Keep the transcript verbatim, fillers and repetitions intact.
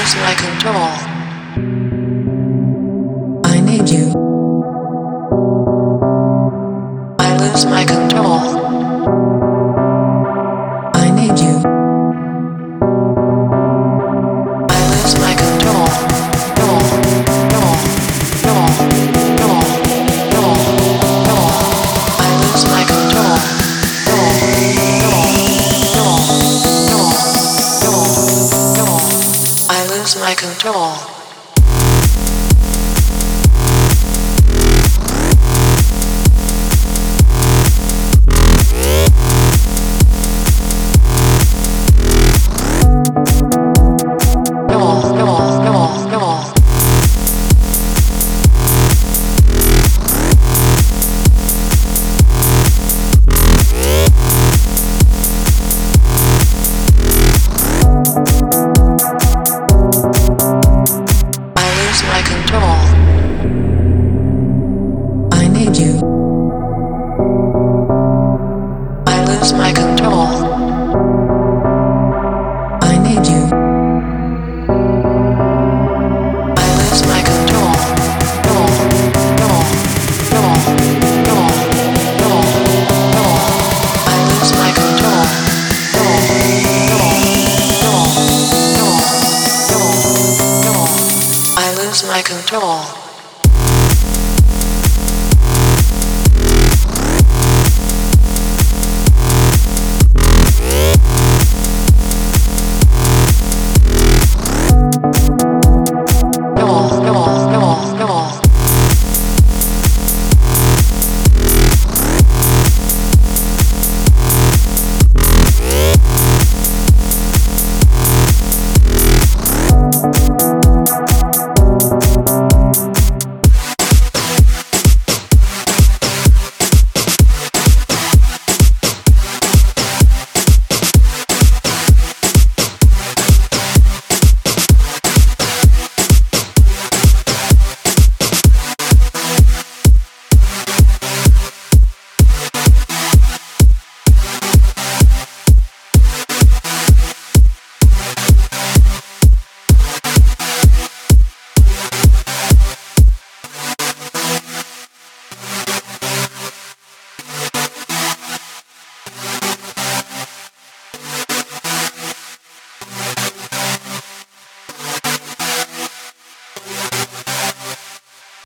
lose my control. I need you. I lose my control. I need you. I lose my control. Control, control, control, control, control, control. I lose my control. Control, control, control, control, control, control. I lose my control. My control. I need you. I lose my control. I need you. I lose my control. Control, control, control, control, control, control. I lose my control. Control, control, control, control, control, control. I lose my control.